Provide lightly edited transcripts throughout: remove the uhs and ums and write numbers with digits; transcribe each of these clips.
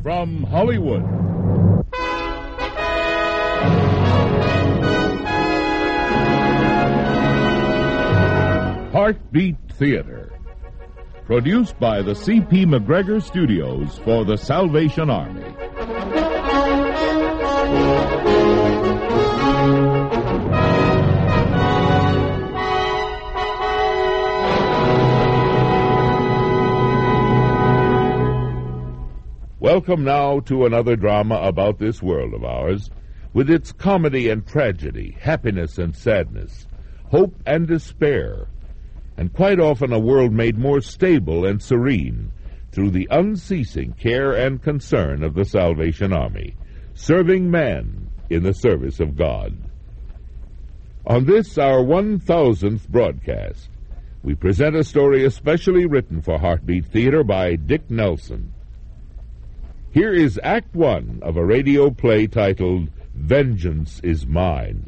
From Hollywood. Heartbeat Theater. Produced by the C.P. McGregor Studios for the Salvation Army. Welcome now to another drama about this world of ours, with its comedy and tragedy, happiness and sadness, hope and despair, and quite often a world made more stable and serene through the unceasing care and concern of the Salvation Army, serving man in the service of God. On this, our 1000th broadcast, we present a story especially written for Heartbeat Theater by Dick Nelson. Here is Act One of a radio play titled Vengeance is Mine.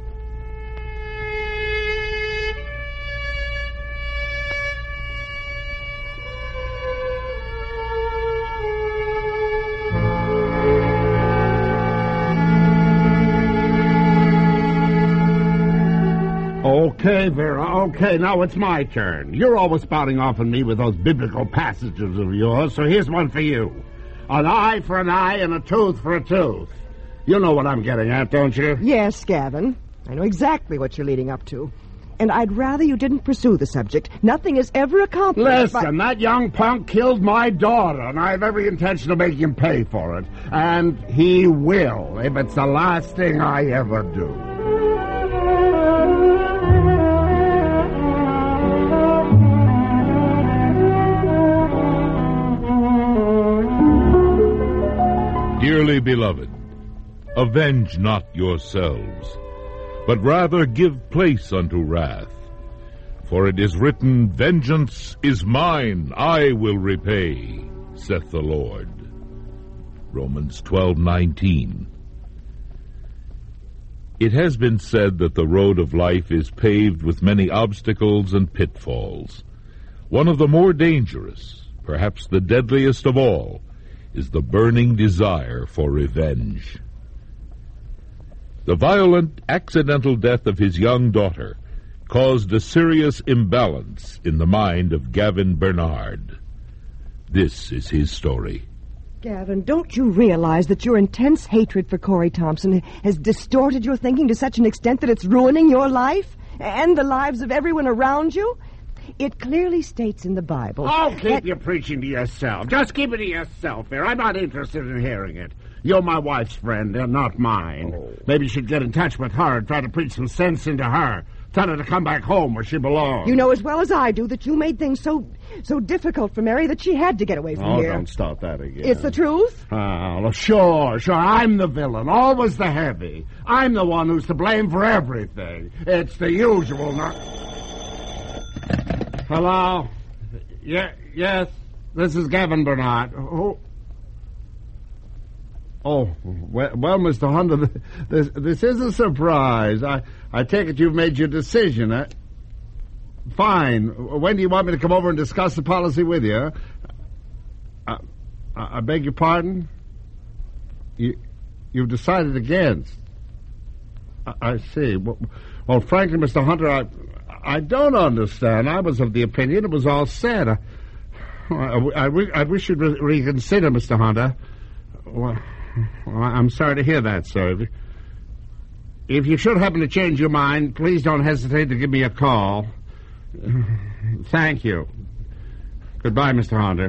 Okay, Vera, okay, now it's my turn. You're always spouting off on me with those biblical passages of yours, so here's one for you. An eye for an eye and a tooth for a tooth. You know what I'm getting at, don't you? Yes, Gavin. I know exactly what you're leading up to. And I'd rather you didn't pursue the subject. Nothing is ever accomplished. Listen, that young punk killed my daughter, and I have every intention of making him pay for it. And he will, if it's the last thing I ever do. Dearly beloved, avenge not yourselves, but rather give place unto wrath. For it is written, Vengeance is mine, I will repay, saith the Lord. Romans 12:19. It has been said that the road of life is paved with many obstacles and pitfalls. One of the more dangerous, perhaps the deadliest of all, is the burning desire for revenge. The violent, accidental death of his young daughter caused a serious imbalance in the mind of Gavin Bernard. This is his story. Gavin, don't you realize that your intense hatred for Corey Thompson has distorted your thinking to such an extent that it's ruining your life and the lives of everyone around you? It clearly states in the Bible... Oh, keep your preaching to yourself. Just keep it to yourself here. I'm not interested in hearing it. You're my wife's friend and not mine. Oh. Maybe you should get in touch with her and try to preach some sense into her. Tell her to come back home where she belongs. You know as well as I do that you made things so difficult for Mary that she had to get away from here. Oh, don't start that again. It's the truth? Oh, sure. I'm the villain. Always the heavy. I'm the one who's to blame for everything. It's the usual... Hello? Yes, this is Gavin Bernard. Oh, well, Mr. Hunter, this is a surprise. I take it you've made your decision. Fine. When do you want me to come over and discuss the policy with you? I beg your pardon? You've decided against. I see. Well, frankly, Mr. Hunter, I don't understand. I was of the opinion it was all set. I wish you'd reconsider, Mr. Hunter. Well, I'm sorry to hear that, sir. If you should happen to change your mind, please don't hesitate to give me a call. Thank you. Goodbye, Mr. Hunter.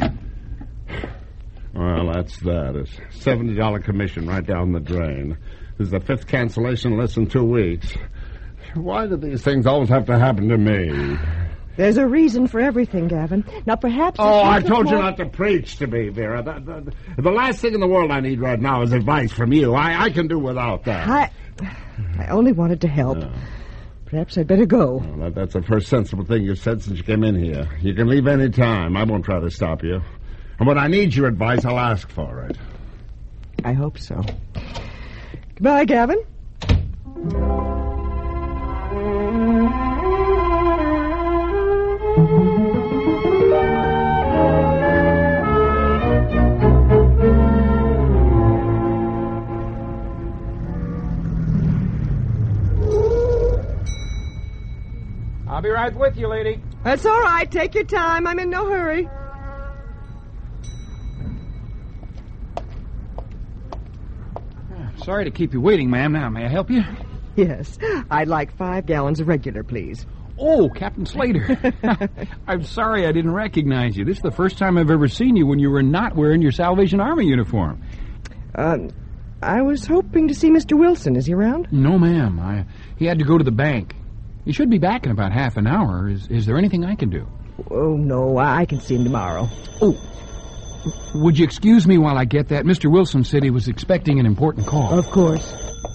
Well, that's that. It's $70 commission right down the drain. This is the 5th cancellation in less than 2 weeks. Why do these things always have to happen to me? There's a reason for everything, Gavin. Now, perhaps... Oh, I told you not to preach to me, Vera. The last thing in the world I need right now is advice from you. I can do without that. I only wanted to help. Perhaps I'd better go. Well, that's the first sensible thing you've said since you came in here. You can leave any time. I won't try to stop you. And when I need your advice, I'll ask for it. I hope so. Goodbye, Gavin. right with you, lady. That's all right. Take your time. I'm in no hurry. Sorry to keep you waiting, ma'am. Now, may I help you? Yes. I'd like 5 gallons of regular, please. Oh, Captain Slater. I'm sorry I didn't recognize you. This is the first time I've ever seen you when you were not wearing your Salvation Army uniform. I was hoping to see Mr. Wilson. Is he around? No, ma'am. He had to go to the bank. He should be back in about half an hour. Is there anything I can do? Oh, no. I can see him tomorrow. Oh, would you excuse me while I get that? Mr. Wilson said he was expecting an important call. Of course.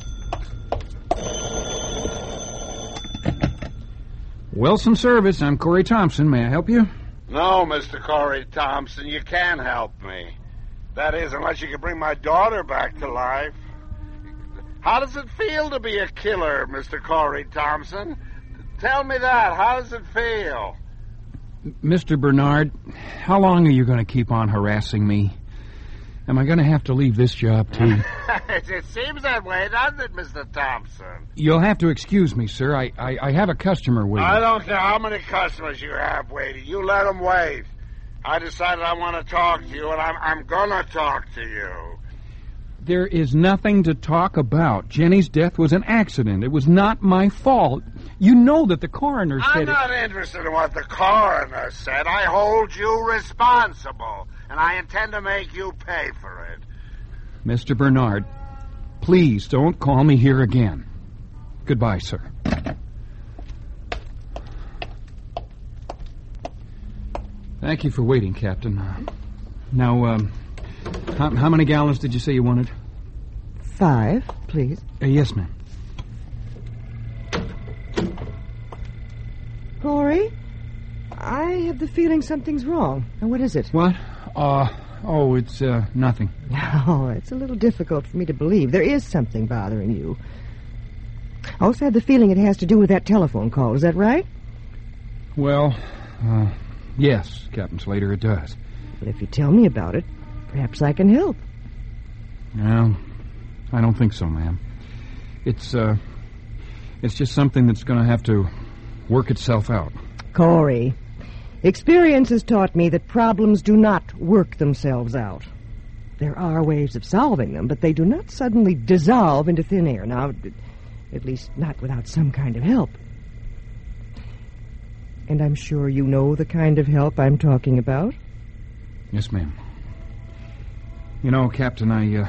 Wilson Service. I'm Corey Thompson. May I help you? No, Mr. Corey Thompson, you can't help me. That is, unless you can bring my daughter back to life. How does it feel to be a killer, Mr. Corey Thompson? Tell me that. How does it feel? Mr. Bernard, how long are you going to keep on harassing me? Am I going to have to leave this job, too? It seems that way, doesn't it, Mr. Thompson? You'll have to excuse me, sir. I have a customer waiting. I don't care how many customers you have waiting. You let them wait. I decided I want to talk to you, and I'm going to talk to you. There is nothing to talk about. Jenny's death was an accident. It was not my fault. You know that the coroner said... I'm not interested in what the coroner said. I hold you responsible, and I intend to make you pay for it. Mr. Bernard, please don't call me here again. Goodbye, sir. Thank you for waiting, Captain. Now, how many gallons did you say you wanted? 5, please. Yes, ma'am. Corey, I have the feeling something's wrong. Now, what is it? What? It's nothing. Oh, it's a little difficult for me to believe. There is something bothering you. I also have the feeling it has to do with that telephone call. Is that right? Well, yes, Captain Slater, it does. But if you tell me about it, perhaps I can help. No, I don't think so, ma'am. It's just something that's going to have to work itself out. Corey, experience has taught me that problems do not work themselves out. There are ways of solving them, but they do not suddenly dissolve into thin air. Now, at least not without some kind of help. And I'm sure you know the kind of help I'm talking about. Yes, ma'am. You know, Captain, I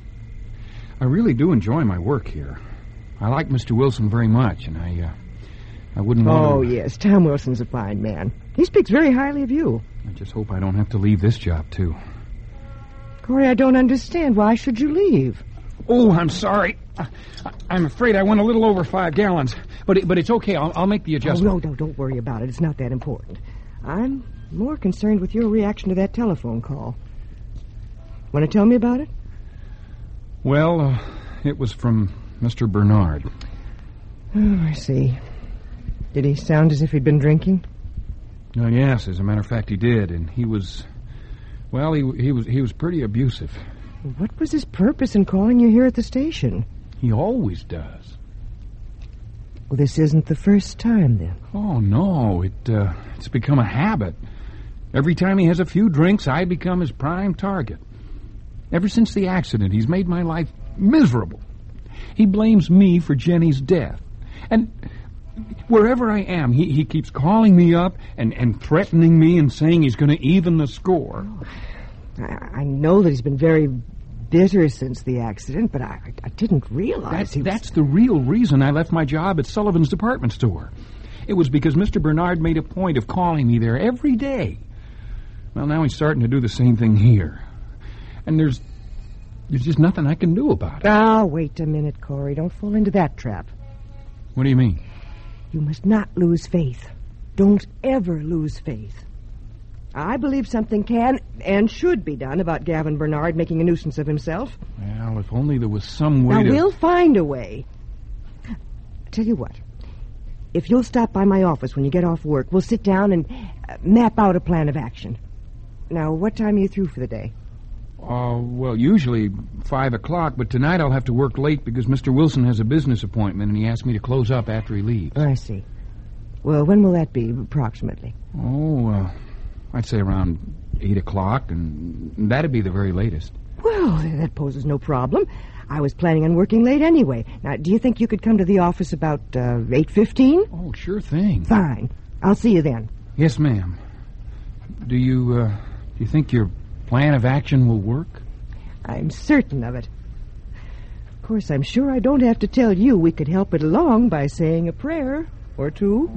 really do enjoy my work here. I like Mr. Wilson very much, and I wouldn't want to... Oh, yes, Tom Wilson's a fine man. He speaks very highly of you. I just hope I don't have to leave this job, too. Corey, I don't understand. Why should you leave? Oh, I'm sorry. I'm afraid I went a little over 5 gallons. But it's okay. I'll make the adjustment. Oh, no, don't worry about it. It's not that important. I'm more concerned with your reaction to that telephone call. Want to tell me about it? Well, it was from Mr. Bernard. Oh, I see. Did he sound as if he'd been drinking? Yes, as a matter of fact, he did. And he was... Well, he was pretty abusive. What was his purpose in calling you here at the station? He always does. Well, this isn't the first time, then. Oh, no. It's become a habit. Every time he has a few drinks, I become his prime target. Ever since the accident, he's made my life miserable. He blames me for Jenny's death. And wherever I am, he keeps calling me up and threatening me and saying he's going to even the score. I know that he's been very bitter since the accident, but I didn't realize That's the real reason I left my job at Sullivan's department store. It was because Mr. Bernard made a point of calling me there every day. Well, now he's starting to do the same thing here. And there's just nothing I can do about it. Ah, wait a minute, Corey. Don't fall into that trap. What do you mean? You must not lose faith. Don't ever lose faith. I believe something can and should be done about Gavin Bernard making a nuisance of himself. Well, if only there was some way Now, we'll find a way. Tell you what. If you'll stop by my office when you get off work, we'll sit down and map out a plan of action. Now, what time are you through for the day? Well, usually 5 o'clock, but tonight I'll have to work late because Mr. Wilson has a business appointment and he asked me to close up after he leaves. I see. Well, when will that be, approximately? Oh, I'd say around 8 o'clock, and that'd be the very latest. Well, that poses no problem. I was planning on working late anyway. Now, do you think you could come to the office about 8:15? Oh, sure thing. Fine. I'll see you then. Yes, ma'am. Do you think your plan of action will work? I'm certain of it. Of course, I'm sure I don't have to tell you we could help it along by saying a prayer or two.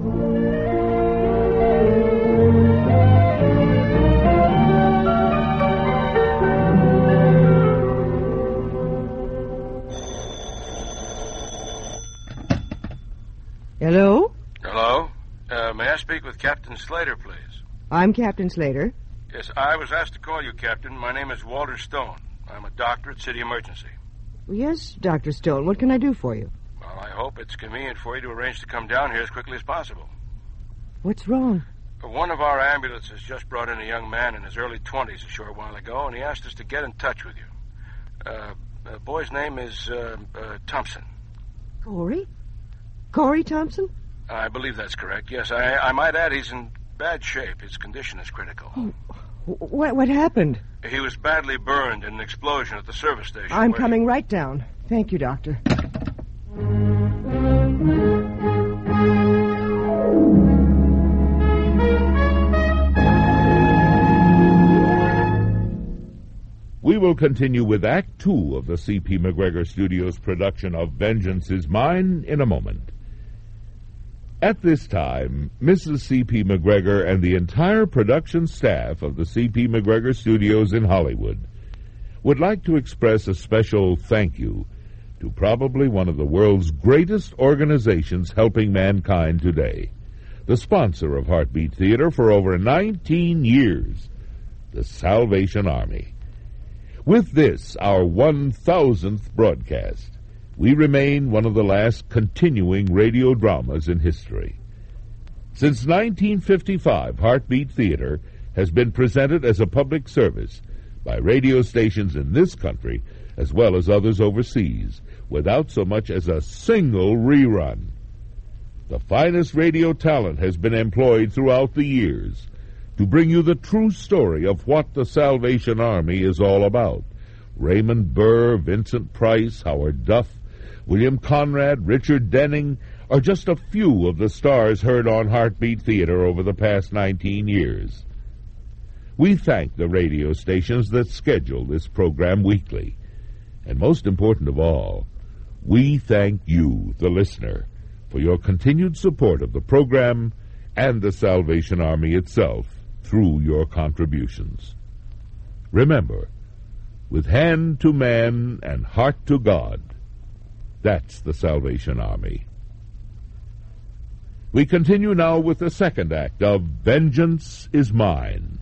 Hello? Hello? May I speak with Captain Slater, please? I'm Captain Slater. Yes, I was asked to call you, Captain. My name is Walter Stone. I'm a doctor at City Emergency. Yes, Dr. Stone. What can I do for you? Well, I hope it's convenient for you to arrange to come down here as quickly as possible. What's wrong? One of our ambulances just brought in a young man in his early 20s a short while ago, and he asked us to get in touch with you. The boy's name is Thompson. Corey? Corey Thompson? I believe that's correct. Yes, I might add he's in bad shape. His condition is critical. Oh, what happened? He was badly burned in an explosion at the service station. I'm coming right down. Thank you, Doctor. We will continue with Act 2 of the C.P. McGregor Studios production of Vengeance is Mine in a moment. At this time, Mrs. C.P. McGregor and the entire production staff of the C.P. McGregor Studios in Hollywood would like to express a special thank you to probably one of the world's greatest organizations helping mankind today, the sponsor of Heartbeat Theater for over 19 years, the Salvation Army. With this, our 1,000th broadcast, we remain one of the last continuing radio dramas in history. Since 1955, Heartbeat Theater has been presented as a public service by radio stations in this country as well as others overseas, without so much as a single rerun. The finest radio talent has been employed throughout the years to bring you the true story of what the Salvation Army is all about. Raymond Burr, Vincent Price, Howard Duff, William Conrad, Richard Denning are just a few of the stars heard on Heartbeat Theater over the past 19 years. We thank the radio stations that schedule this program weekly. And most important of all, we thank you, the listener, for your continued support of the program and the Salvation Army itself through your contributions. Remember, with hand to man and heart to God, that's the Salvation Army. We continue now with the second act of Vengeance is Mine.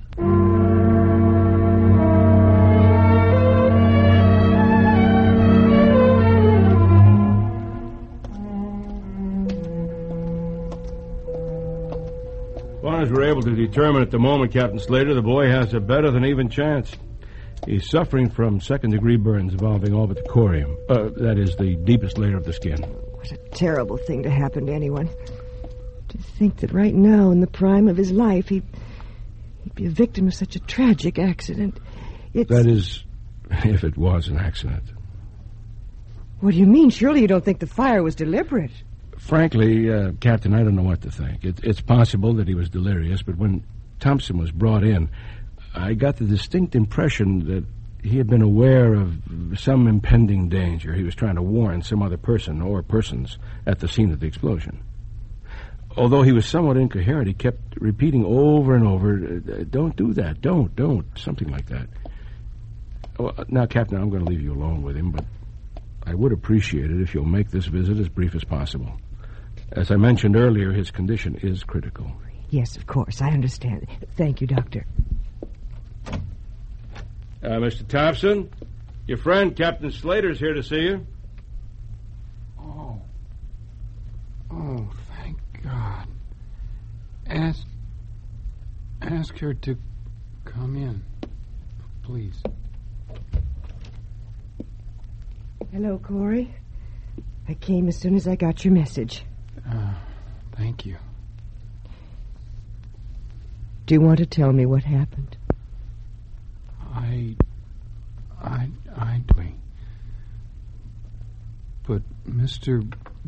As far as we're able to determine at the moment, Captain Slater, the boy has a better than even chance. He's suffering from second-degree burns involving all but the corium. That is, the deepest layer of the skin. What a terrible thing to happen to anyone. To think that right now, in the prime of his life, he'd be a victim of such a tragic accident. That is, if it was an accident. What do you mean? Surely you don't think the fire was deliberate? Frankly, Captain, I don't know what to think. It's possible that he was delirious, but when Thompson was brought in, I got the distinct impression that he had been aware of some impending danger. He was trying to warn some other person or persons at the scene of the explosion. Although he was somewhat incoherent, he kept repeating over and over, don't do that, don't, something like that. Well, now, Captain, I'm going to leave you alone with him, but I would appreciate it if you'll make this visit as brief as possible. As I mentioned earlier, his condition is critical. Yes, of course, I understand. Thank you, Doctor. Mr. Thompson, your friend Captain Slater's here to see you. Oh, thank God. Ask her to come in, please. Hello, Corey. I came as soon as I got your message. Thank you. Do you want to tell me what happened? I do. But Mr.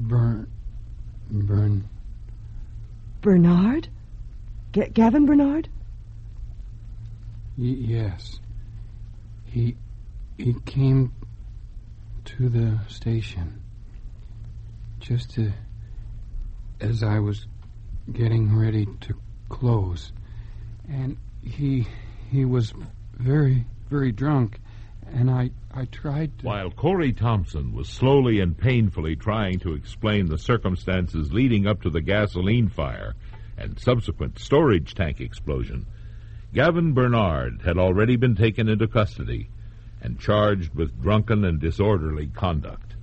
Bernard? Gavin Bernard? Yes. He came to the station just as I was getting ready to close. And he was very, very drunk, and I tried to... While Corey Thompson was slowly and painfully trying to explain the circumstances leading up to the gasoline fire and subsequent storage tank explosion, Gavin Bernard had already been taken into custody and charged with drunken and disorderly conduct.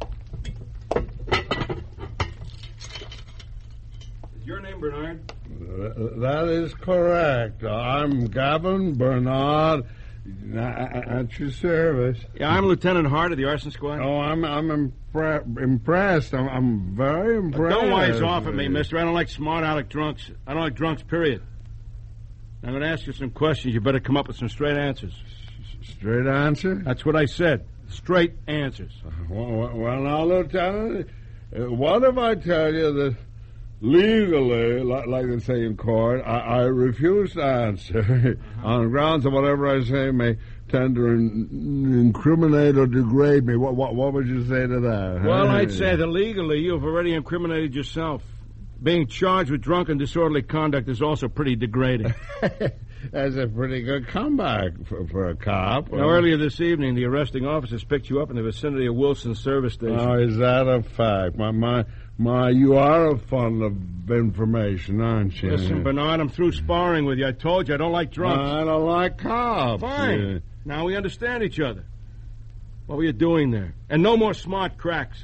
Is your name Bernard? That is correct. I'm Gavin Bernard, at your service. Yeah, I'm Lieutenant Hart of the arson squad. Oh, I'm impressed. I'm very impressed. Don't wise off at me, mister. I don't like smart aleck drunks. I don't like drunks, period. I'm going to ask you some questions. You better come up with some straight answers. Straight answer? That's what I said. Straight answers. Well, now, Lieutenant, what if I tell you that legally, like they say in court, I refuse to answer on grounds of whatever I say may tend to incriminate or degrade me? What would you say to that? Well, I'd say that legally you've already incriminated yourself. Being charged with drunk and disorderly conduct is also pretty degrading. That's a pretty good comeback for a cop. Now, earlier this evening, the arresting officers picked you up in the vicinity of Wilson's service station. Oh, is that a fact? My, you are a fund of information, aren't you? Listen, Bernard, I'm through sparring with you. I told you I don't like drunks. I don't like cops. Fine. Now we understand each other. What were you doing there? And no more smart cracks.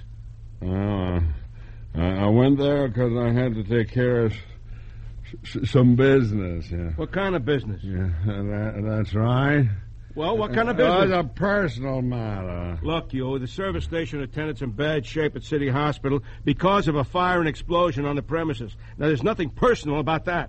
I went there because I had to take care of some business. Yeah. What kind of business? Yeah, that's right. Well, what kind of business? It's a personal matter. Look, the service station attendant's in bad shape at City Hospital because of a fire and explosion on the premises. Now, there's nothing personal about that.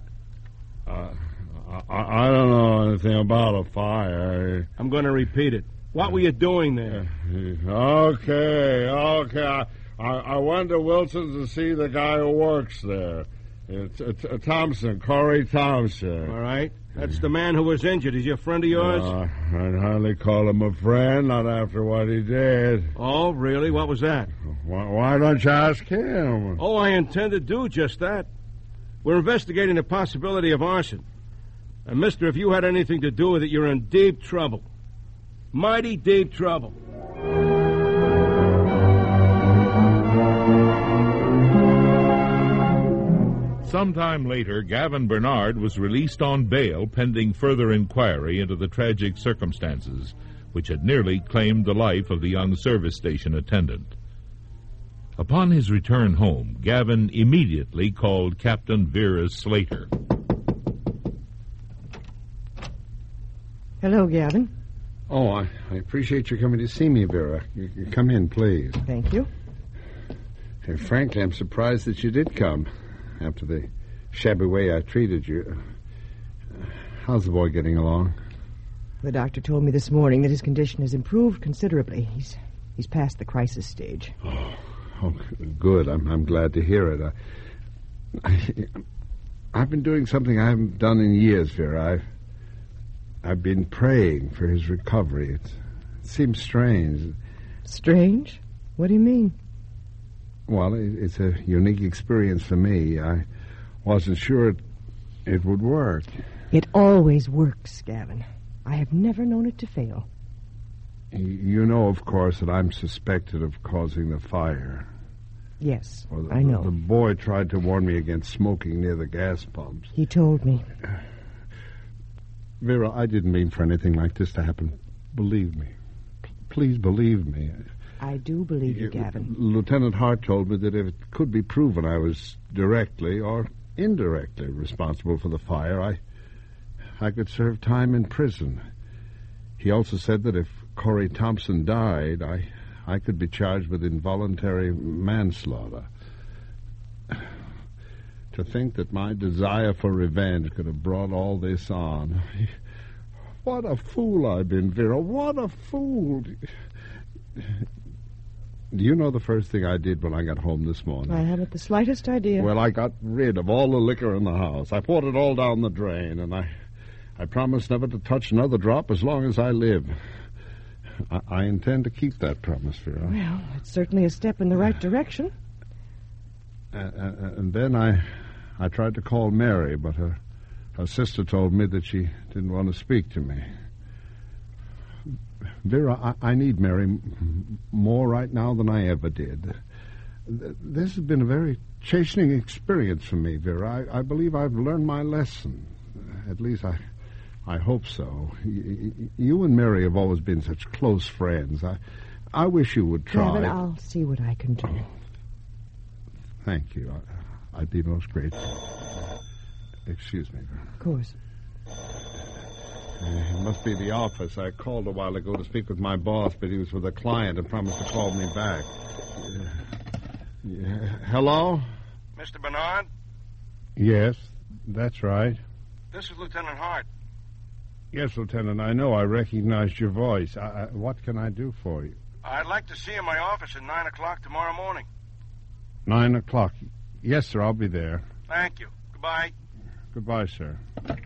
I don't know anything about a fire. I'm going to repeat it. What were you doing there? Okay. I went to Wilson's to see the guy who works there. It's Thompson, Corey Thompson. All right. That's the man who was injured. Is he a friend of yours? I'd hardly call him a friend, not after what he did. Oh, really? What was that? Why don't you ask him? Oh, I intend to do just that. We're investigating the possibility of arson. And, mister, if you had anything to do with it, you're in deep trouble. Mighty deep trouble. Sometime later, Gavin Bernard was released on bail pending further inquiry into the tragic circumstances which had nearly claimed the life of the young service station attendant. Upon his return home, Gavin immediately called Captain Vera Slater. Hello, Gavin. Oh, I appreciate you coming to see me, Vera. You come in, please. Thank you. Hey, frankly, I'm surprised that you did come after the shabby way I treated you. How's the boy getting along? The doctor told me this morning that his condition has improved considerably. He's past the crisis stage. Oh, good. I'm glad to hear it. I've been doing something I haven't done in years, Vera. I've been praying for his recovery. It seems strange. Strange? What do you mean? Well, it's a unique experience for me. I wasn't sure it would work. It always works, Gavin. I have never known it to fail. You know, of course, that I'm suspected of causing the fire. Yes, I know. The boy tried to warn me against smoking near the gas pumps. He told me. Vera, I didn't mean for anything like this to happen. Believe me. Please believe me. I do believe you, Gavin. Lieutenant Hart told me that if it could be proven I was directly or indirectly responsible for the fire, I could serve time in prison. He also said that if Corey Thompson died, I could be charged with involuntary manslaughter. To think that my desire for revenge could have brought all this on. What a fool I've been, Vera. What a fool. Do you know the first thing I did when I got home this morning? I haven't the slightest idea. Well, I got rid of all the liquor in the house. I poured it all down the drain, and I promised never to touch another drop as long as I live. I intend to keep that promise, Vera. Well, it's certainly a step in the right direction. And then I tried to call Mary, but her sister told me that she didn't want to speak to me. Vera, I need Mary more right now than I ever did. This has been a very chastening experience for me, Vera. I believe I've learned my lesson. At least I hope so. You and Mary have always been such close friends. I wish you would try. Gavin, I'll see what I can do. Thank you. I'd be most grateful. Excuse me, Vera. Of course. It must be the office. I called a while ago to speak with my boss, but he was with a client and promised to call me back. Hello? Mr. Bernard? Yes, that's right. This is Lieutenant Hart. Yes, Lieutenant, I know. I recognized your voice. What can I do for you? I'd like to see you in my office at 9 o'clock tomorrow morning. 9 o'clock. Yes, sir, I'll be there. Thank you. Goodbye. Goodbye, sir.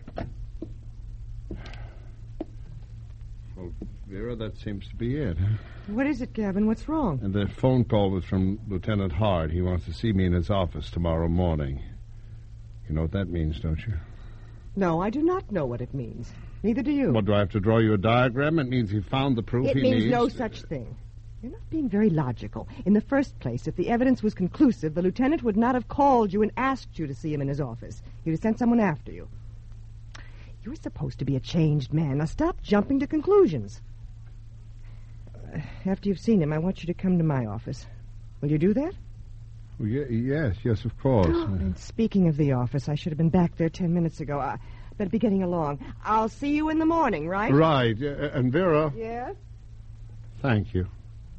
Well, Vera, that seems to be it. What is it, Gavin? What's wrong? And the phone call was from Lieutenant Hart. He wants to see me in his office tomorrow morning. You know what that means, don't you? No, I do not know what it means. Neither do you. What, do I have to draw you a diagram? It means he found the proof he needs. It means no such thing. You're not being very logical. In the first place, if the evidence was conclusive, the lieutenant would not have called you and asked you to see him in his office. He'd have sent someone after you. You're supposed to be a changed man. Now stop jumping to conclusions. After you've seen him, I want you to come to my office. Will you do that? Well, yes, of course. And speaking of the office, I should have been back there 10 minutes ago. I better be getting along. I'll see you in the morning, right? Right. And Vera... Yes? Thank you.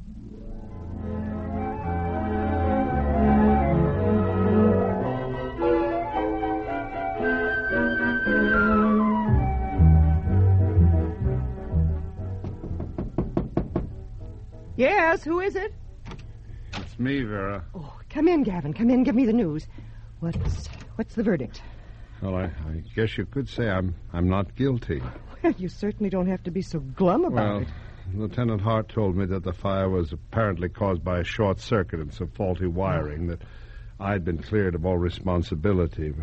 Yes, who is it? It's me, Vera. Oh, come in, Gavin. Come in. Give me the news. What's the verdict? Well, I guess you could say I'm not guilty. Well, you certainly don't have to be so glum about it. Lieutenant Hart told me that the fire was apparently caused by a short circuit and some faulty wiring, that I'd been cleared of all responsibility.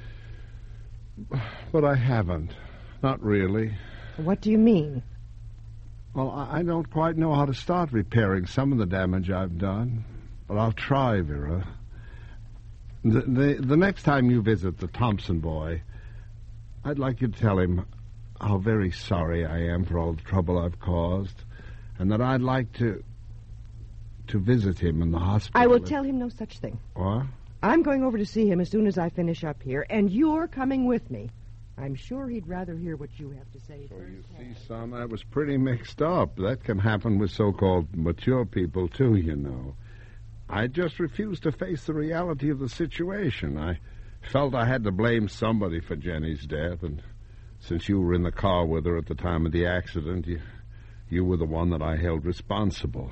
But I haven't. Not really. What do you mean? Well, I don't quite know how to start repairing some of the damage I've done. But I'll try, Vera. The next time you visit the Thompson boy, I'd like you to tell him how very sorry I am for all the trouble I've caused, and that I'd like to visit him in the hospital. I will tell him no such thing. What? I'm going over to see him as soon as I finish up here, and you're coming with me. I'm sure he'd rather hear what you have to say. Well, you see, son, I was pretty mixed up. That can happen with so-called mature people, too, you know. I just refused to face the reality of the situation. I felt I had to blame somebody for Jenny's death, and since you were in the car with her at the time of the accident, you were the one that I held responsible.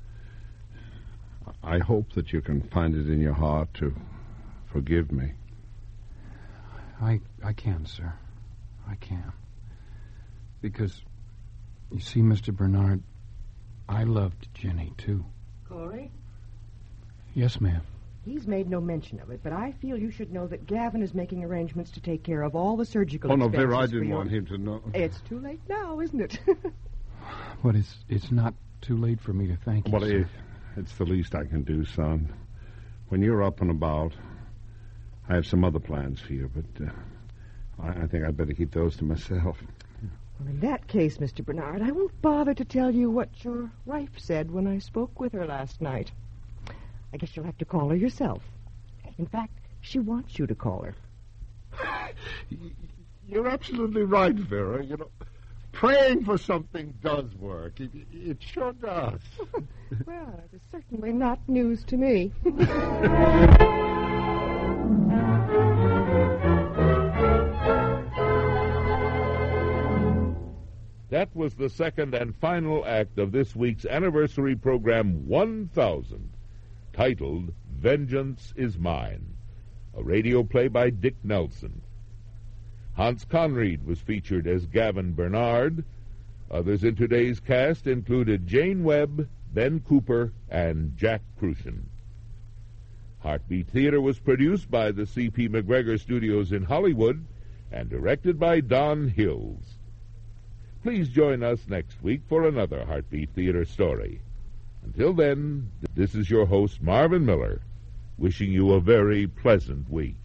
I hope that you can find it in your heart to forgive me. I can, sir. I can. Because, you see, Mr. Bernard, I loved Jenny, too. Corey? Yes, ma'am. He's made no mention of it, but I feel you should know that Gavin is making arrangements to take care of all the surgical expenses. Oh, no, Vera, I didn't want him to know. It's too late now, isn't it? But it's not too late for me to thank you, well, sir. It's the least I can do, son. When you're up and about, I have some other plans for you, but I think I'd better keep those to myself. Well, in that case, Mr. Bernard, I won't bother to tell you what your wife said when I spoke with her last night. I guess you'll have to call her yourself. In fact, she wants you to call her. You're absolutely right, Vera. You know, praying for something does work. It sure does. Well, it is certainly not news to me. That was the second and final act of this week's anniversary program 1000, titled Vengeance is Mine, a radio play by Dick Nelson. Hans Conried was featured as Gavin Bernard. Others in today's cast included Jane Webb, Ben Cooper, and Jack Crucian. Heartbeat Theater was produced by the C.P. McGregor Studios in Hollywood and directed by Don Hills. Please join us next week for another Heartbeat Theater story. Until then, this is your host, Marvin Miller, wishing you a very pleasant week.